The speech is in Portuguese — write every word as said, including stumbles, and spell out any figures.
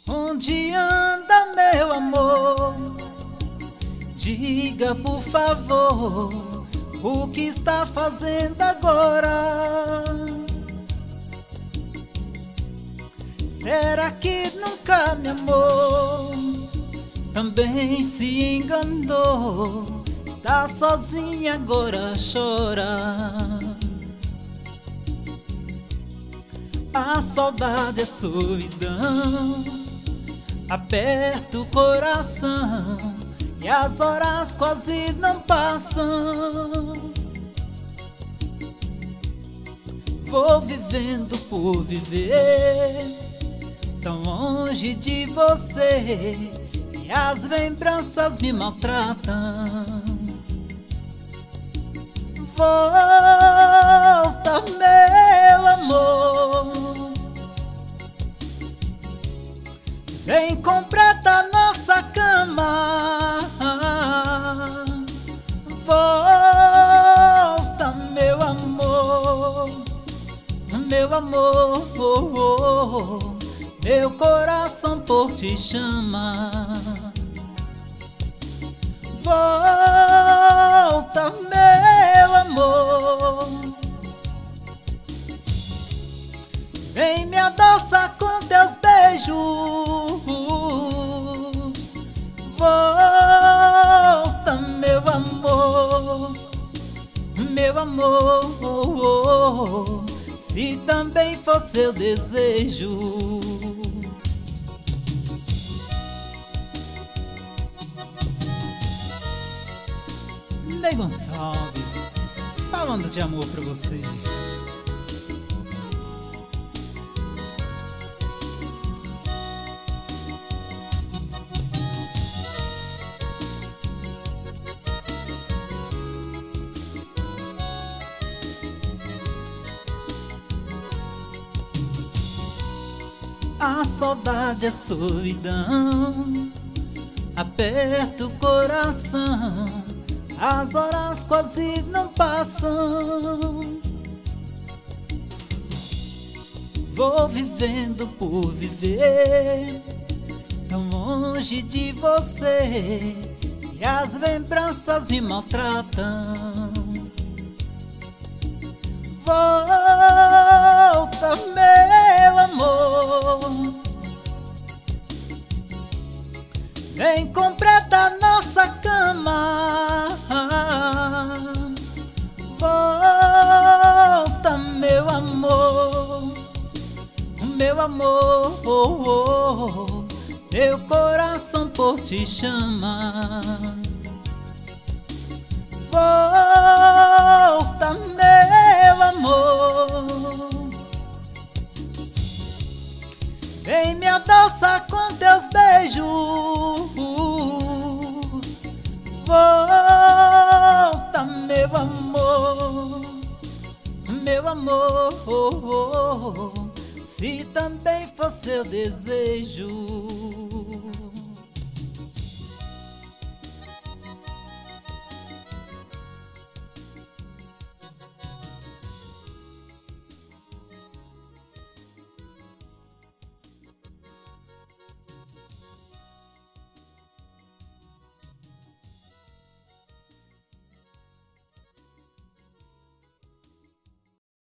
Onde anda meu amor? Diga por favor, o que está fazendo agora? Será que nunca me amou? Também se enganou, está sozinha agora, chora. A saudade é solidão, aperta o coração e as horas quase não passam. Vou vivendo por viver, tão longe de você, e as lembranças me maltratam. Volta, meu amor, vem, completa nossa cama. Volta, meu amor, meu amor, meu coração por ti chama. Volta, meu amor, vem, me adoça com teus beijos. Volta, meu amor, meu amor, se também for seu desejo. Ney Gonçalves, falando de amor pra você. A saudade é solidão, aperta o coração, as horas quase não passam. Vou vivendo por viver, tão longe de você, e as lembranças me maltratam. Volta, meu amor, vem, completa nossa cama. Volta, meu amor, meu amor, meu coração por ti chama. Volta, meu amor, vem, me adoça com teus beijos. Volta, meu amor, meu amor, se também for seu desejo.